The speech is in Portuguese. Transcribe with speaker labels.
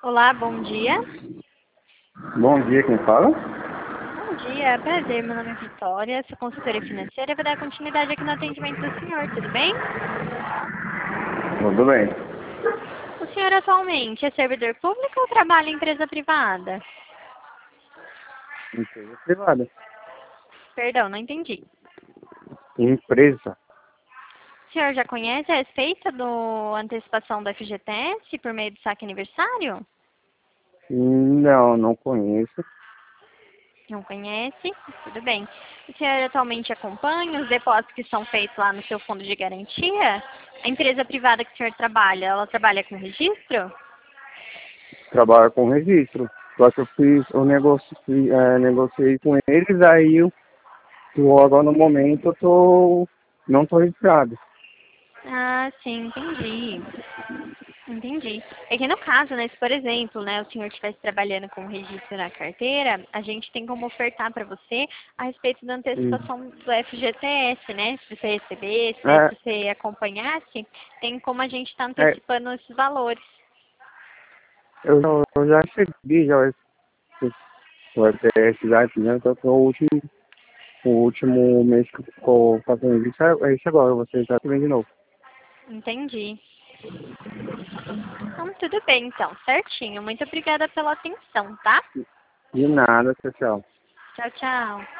Speaker 1: Olá, bom dia.
Speaker 2: Bom dia, quem fala?
Speaker 1: Bom dia, prazer, meu nome é Vitória, sou consultora financeira e vou dar continuidade aqui no atendimento do senhor, tudo bem?
Speaker 2: Tudo bem.
Speaker 1: O senhor atualmente é servidor público ou trabalha em empresa privada?
Speaker 2: Empresa privada.
Speaker 1: Perdão, não entendi.
Speaker 2: Empresa?
Speaker 1: O senhor já conhece a respeito do antecipação do FGTS por meio do saque aniversário?
Speaker 2: Não, não conheço.
Speaker 1: Não conhece? Tudo bem. O senhor atualmente acompanha os depósitos que são feitos lá no seu fundo de garantia? A empresa privada que o senhor trabalha, ela trabalha com registro?
Speaker 2: Trabalho com registro. Só que eu fiz o negócio, negociei com eles, aí agora no momento não tô registrado.
Speaker 1: Ah, sim, entendi. Entendi. É que no caso, né, se por exemplo, né, o senhor estivesse trabalhando com registro na carteira, a gente tem como ofertar para você a respeito da
Speaker 2: Hum.
Speaker 1: antecipação do FGTS, né? Se você recebesse, né,
Speaker 2: É,
Speaker 1: se você acompanhasse, tem como a gente estar
Speaker 2: é,
Speaker 1: antecipando esses valores.
Speaker 2: eu já recebi já o ETS já, né? Então o último mês que eu tô fazendo isso é esse agora, você já vem de novo.
Speaker 1: Entendi. Então, tudo bem, então, certinho. Muito obrigada pela atenção, tá?
Speaker 2: De nada, pessoal.
Speaker 1: Tchau, tchau.